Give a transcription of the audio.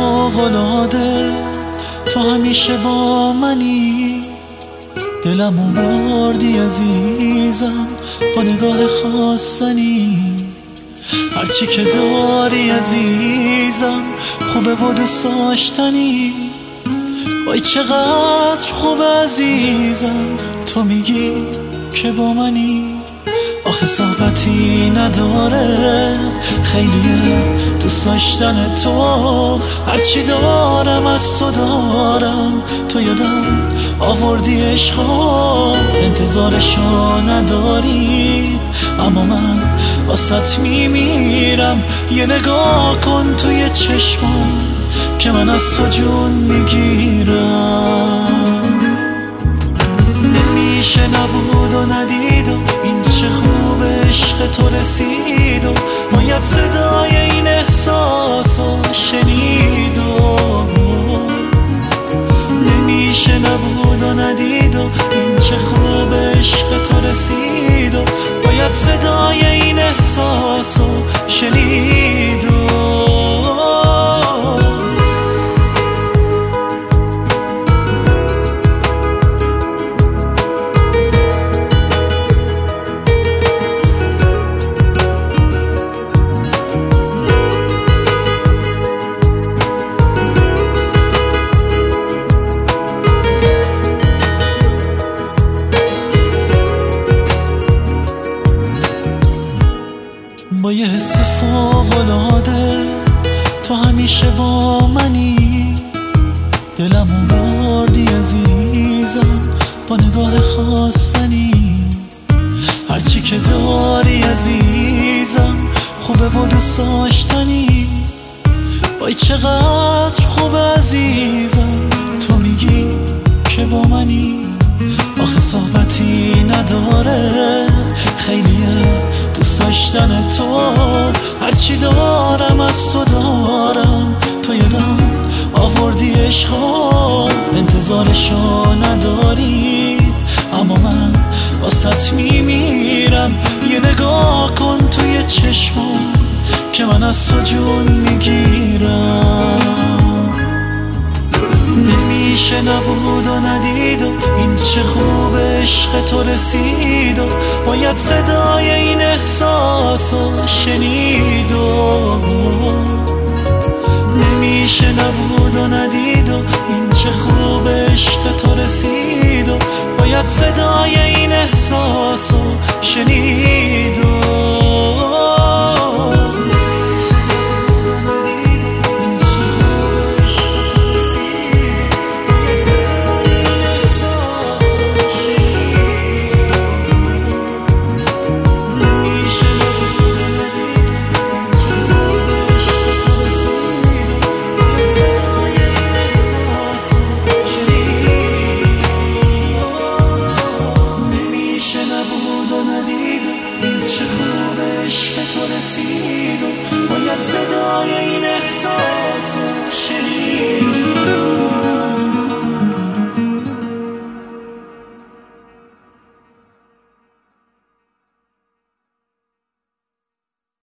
فوق‌العاده، تو همیشه با منی. دلمو بردی عزیزم با نگاه خواستنی. هرچی که داری عزیزم خوبه و دوست داشتنی. وای چقدر خوبه عزیزم تو میگی که با منی. آخه صحبتی نداره، خیلیه دوست داشتن تو. هرچی دارم از تو دارم، تو یادم آوردی عشقا. انتظارشو نداری اما من واسط میمیرم. یه نگاه کن توی چشمم که من از تو جون میگیرم. نمیشه نبود و ندید و این چه خوب عشق تو رسید. و باید صدای این احساس رو شنید. و نمیشه نبود و ندید و این چه خوب عشق تو رسید. و باید صدای این احساس رو شنید. با یه حس فوق‌العاده، تو همیشه با منی. دلمو بردی عزیزم با نگاه خواستنی. هرچی که داری عزیزم خوبه و دوست داشتنی. وای چقدر خوبه عزیزم تو میگی که با منی. آخه صحبتی نداره، خیلیه دوست داشتن تو. هرچی دارم از تو دارم، تو یادم آوردی عشقا. انتظارشو نداری اما من واسط میمیرم. یه نگاه کن توی چشمم که من از تو جون میگیرم. نمیشه نبود و ندید و این چه خوب عشق تو رسید. و باید صدای این احساس رو شنید. و نمیشه نبود و ندید و این چه خوب عشق تو رسید. و باید صدای این احساس رو شنید.